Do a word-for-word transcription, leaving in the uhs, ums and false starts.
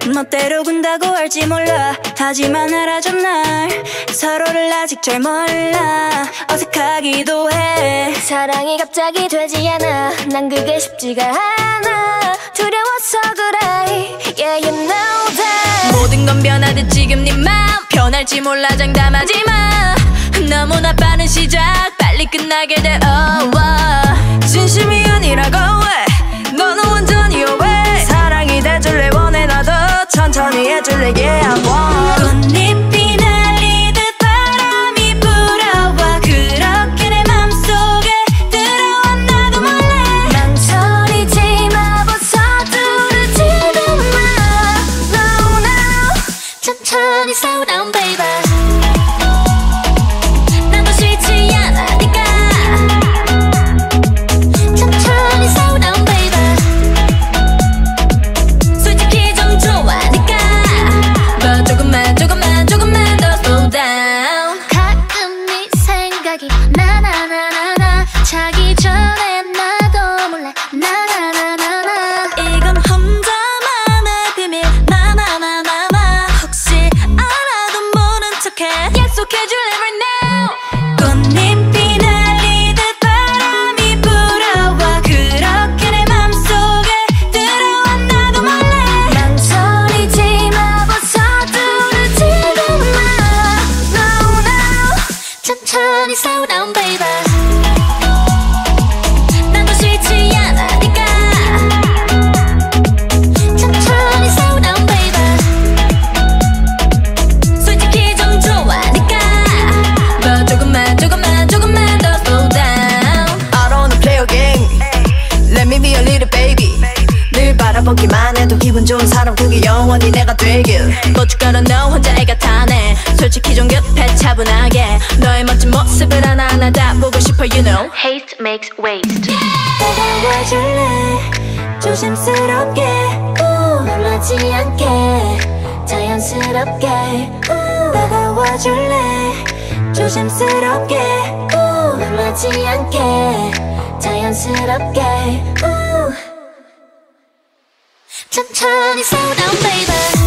멋대로 군다고 할지 몰라. 하지만 알아줘 날 서로를 아직 잘 몰라. 어색하기도 해. 사랑이 갑자기 되지 않아. 난 그게 쉽지가 않아. 두려워서 그래. Yeah you know that. 모든 건 변하듯 지금 네 맘 변할지 몰라. 장담하지 마. 너무나 빠른 시작 빨리 끝나게 돼. oh, oh. 진심이 아니라고 해. 너는 완전히 오해. 사랑이 돼줄래 원해. 나도 천천히 해줄래. Yeah I want. 꽃잎이 날리듯 바람이 불어와. 그렇게 내 맘속에 들어와. 나도 몰래 망설이지 마. 벌써 두르지도 마. No no. 천천히 slow down baby. 나나나나나 자기 전에 나도 몰라. 나나나나나 이건 혼자만의 비밀. 나나나나나 혹시 알아도 모른 척해. 약속해줄래 right now. 꽃잎이 날리듯 바람이 불어와. 그렇게 내 맘속에 들어와. 나도 몰래 망설이지 마. 벌써 두르지도 마. No no. 천천히 slow down baby. 난도 싫지 않으니까. 천천히 slow down baby. 솔직히 좀 좋아하니까. 뭐 조금만 조금만 조금만 더 slow down. I don't wanna play a game. Let me be a little baby. 늘 바라보기만 해도 기분 좋은 사람 그게 영원히 내가 되길. 고춧가루 너 혼자 애가 타네. 솔직히 좀 급해 차분하게. 너의 멋진 모습을 하나하나 다 보고 싶어 you know. Haste makes waste. 다가와줄래 조심스럽게. 우, 놀라지 않게 자연스럽게. 우, 다가와줄래 조심스럽게. 우, 놀라지 않게 자연스럽게. 우. 천천히 slow down baby.